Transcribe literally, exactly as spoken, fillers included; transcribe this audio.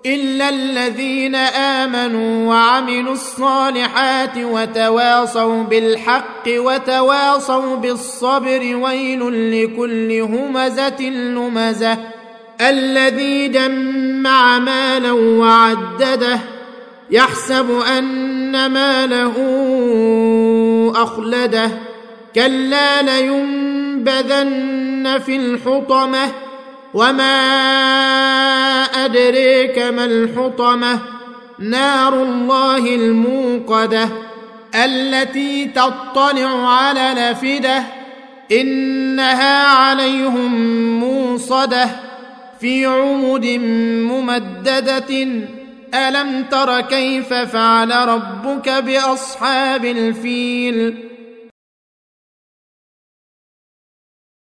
إلا الذين آمنوا وعملوا الصالحات وتواصوا بالحق وتواصوا بالصبر ويل لكل همزة لمزة الذي جمع مالا وعدده يحسب أن ماله أخلده كلا لينبذن في الحطمة وما أدريك ما الحطمة نار الله الموقدة التي تطلع على الأفئدة إنها عليهم موصدة في عمد ممددة ألم تر كيف فعل ربك بأصحاب الفيل